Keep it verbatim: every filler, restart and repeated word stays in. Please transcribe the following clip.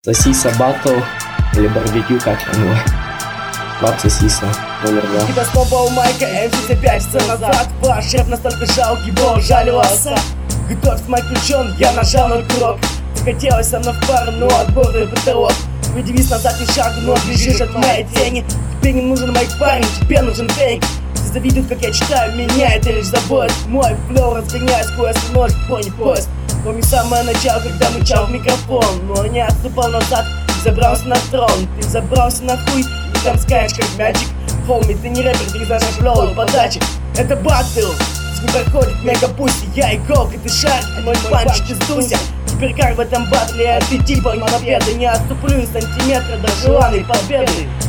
Сосиса батл или барбекю, как оно? Баб сосиса, номер два. Тебя снова у майка, эм си пятится назад. Ваш шеф настолько жалкий, бог жалился. Готов майк включен, я нажал на курок. Захотелось со мной в пару, но отборный потолок. Твой девиз назад не шаг, но бежишь от моей тени. Тебе не нужен майк парень, тебе нужен фейк. Все завидуют, как я читаю, меня это лишь заботит. Мой флоу разгоняет сквозь ночь, пони поезд. Помню самое начало, когда мычал в микрофон. Но не отступал назад, ты забрался на трон. Ты забрался на хуй и там скачешь как мячик. Холми, ты не рэпер, ты не знаешь флоу и подачи. Это баттл, с ним проходит мегапусти. Я иголка, ты шарик, мой панч, ты сдуйся. Теперь как в этом батле, а ты типа победы. Не отступлю из сантиметра до желанной победы.